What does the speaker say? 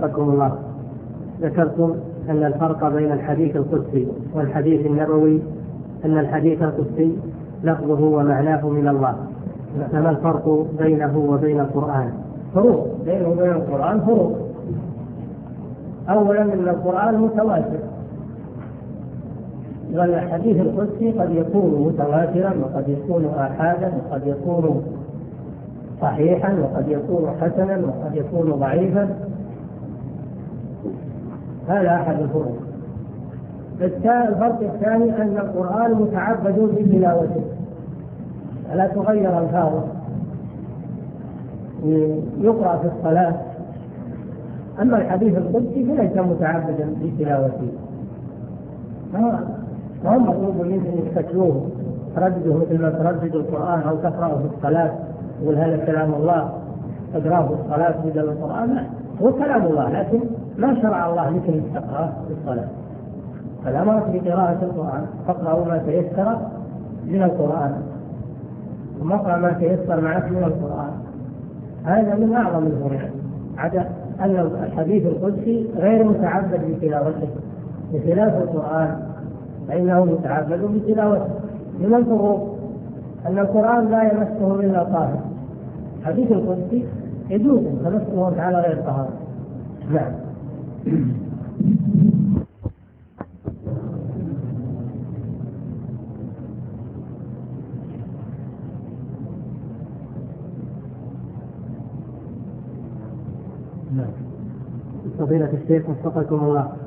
وفقكم الله. ذكرتم أن الفرق بين الحديث القدسي والحديث النبوي أن الحديث القدسي لفظه ومعناه من الله، فما الفرق بينه وبين القرآن؟ فروق بينه وبين القرآن فروق. أولا أن القرآن متواتر، والحديث القدسي قد يكون متواترا وقد يكون آحادا وقد يكون صحيحا وقد يكون حسنا وقد يكون ضعيفا. هذا أحد الفروق. الفرق الثاني أن القرآن متعبد بتلاوته لا تغير ألفاظه، يقرأ في الصلاة. أما الحديث القدسي فليس متعبدا بتلاوته، فهم مطلوب منهم يستكلوه تردده مثل ما تردد القرآن أو تقرأه في الصلاة يقول هذا كلام الله تقرأه في الصلاة بدل القرآن. هو كلام الله لكن ما شرع الله مثل تقرأه في الصلاة. فالأمر بقراءة القرآن فاقرأوا ما تيسر من القرآن، ثم اقرأ ما تيسر معك من القرآن. هذا من أعظم الفروق، عدا أن الحديث القدسي غير متعبد بتلاوته بخلاف القرآن فإنه متعبد بتلاوته. من الفروق أن القرآن لا يمسه إلا طاهر، الحديث القدسي يجوز تمسه على غير طهارة. نعم. فضيلة الشيخ وفقكم الله،